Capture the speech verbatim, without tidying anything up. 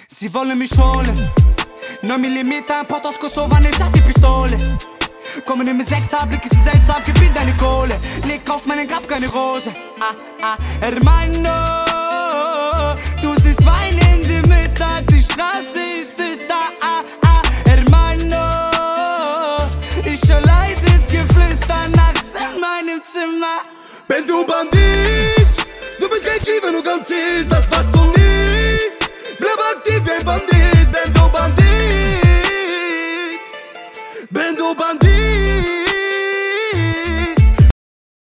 Sie wollen mich holen. neun Millimeter Import aus Kosovo, eine Schaffi-Pistole. Kommen in mit sechs Blick ist seltsam, gib mir deine Kohle. Leg auf meinen Grab keine Rose. Ah, ah, Hermano, du siehst weinende Mütter, die Straße ist düster. Ah, ah, Hermano, ich höre leises Geflüster nachts in meinem Zimmer. Bin du Bandit, du bist kein G, wenn du ganz siehst, das was du